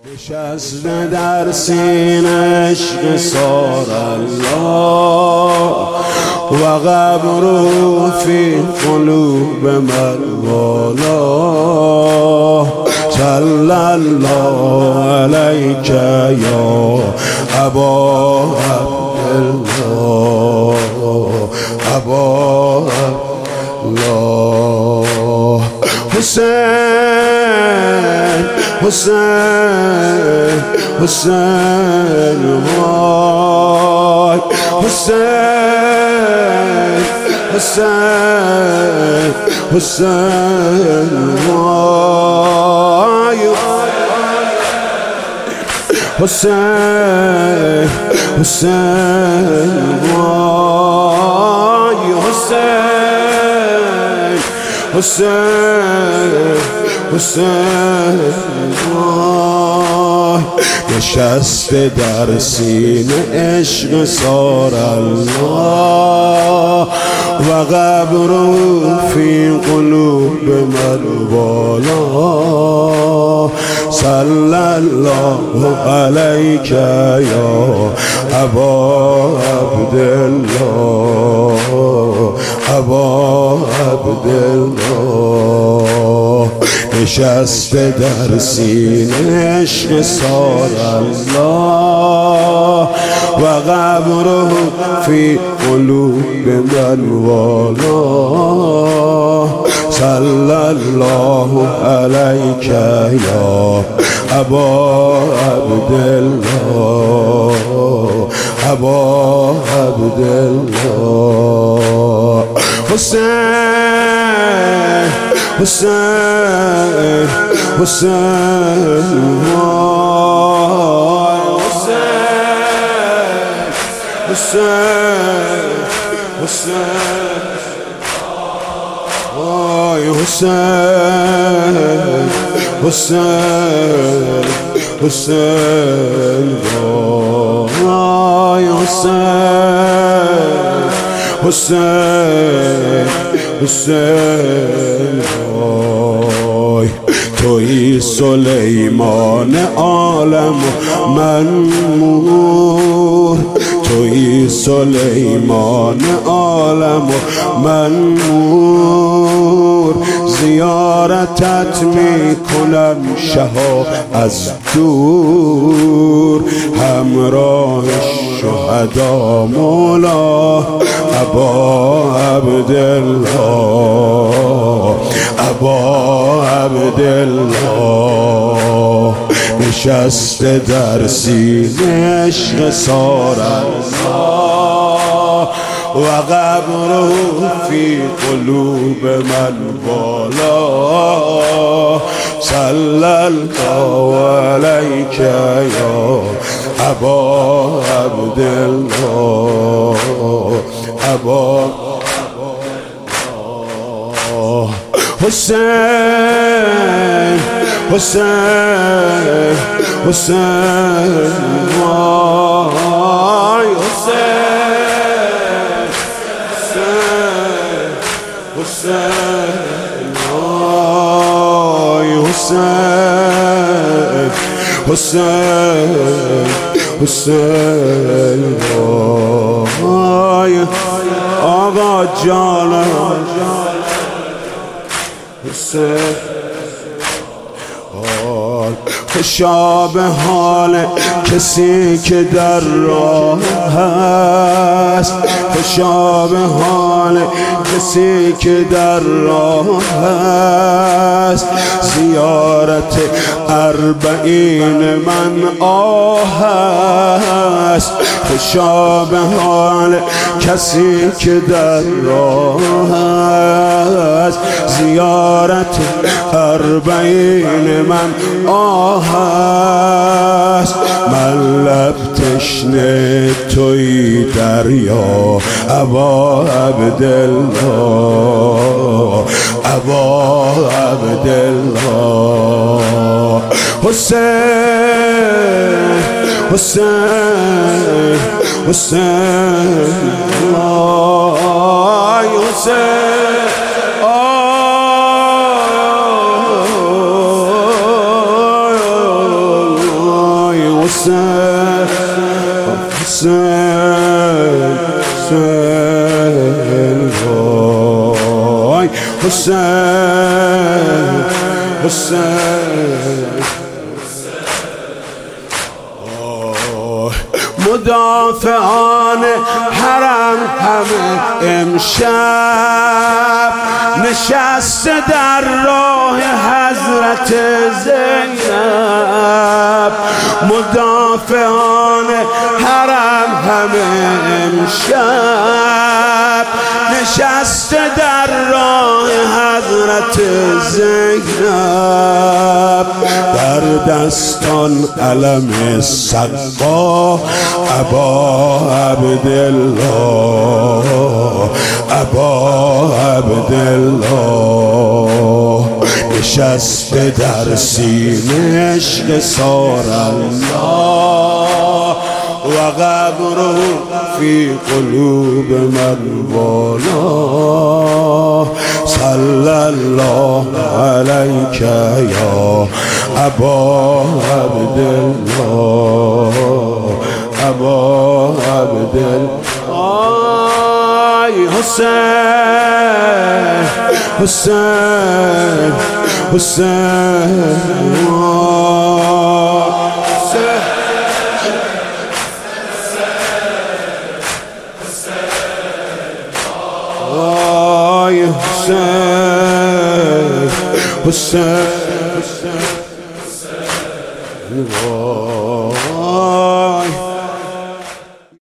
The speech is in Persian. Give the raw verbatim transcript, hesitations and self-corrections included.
نشسته در سینه عشق صار الله و قبره فی قلوب من والا صلی الله علیک یا ابا عبدالله ابا عبدالله حسین حسین حسین وای حسین حسین حسین وای حسین حسین وای حسین حسین حسین وای نشسته در سینه عشق صار الله و قبره فی قلوب من والا صلی الله علیک یا ابا عبدالله ابا عبدالله نشسته در سینه عشق صار الله و قبره فی قلوب من والا صلی الله علیک یا ابا عبدالله ابا عبدالله حسین حسین حسین وای حسین حسین حسین وای حسین حسین حسین وای حسین حسین حسین وای تویی سلیمان عالم من نور تویی سلیمان عالم من نور زیارتت می کنم شها از دور همراه شهدا مولا ابا عبدالله ابا عبدالله نشسته در سینه عشق صار الله و قبره فی قلوب من والا صلی الله علیک یا ابا عبدالله ابا حسین حسین حسین وای حسین حسین وای حسین حسین حسین وای آقا جان حسین خوشا به حال کسی که در راه هست خوشا به حال کسی که در راه هست زیارت اربعین من آه است خوشا به حال کسی که در راه هست زیارت اربعین من آه است من لب تشنه توی دریا ابا عبدالله ابا عبدالله حسین حسین حسین وای حسین حسین حسین وای حسین حسین مدافعان حرم همه امشب نشسته در راه حضرت زینب. مدافعان حرم همه امشب نشسته در راه حضرت زینب. در دستان علم سقا ابا عبدالله ابا عبدالله نشسته در سینه‌اش قصار الله و قبره فی قلوب من والاه. صلی الله علیک یا ابا عبدالله ابا عبدالله. حسین حسین حسین حسین حسین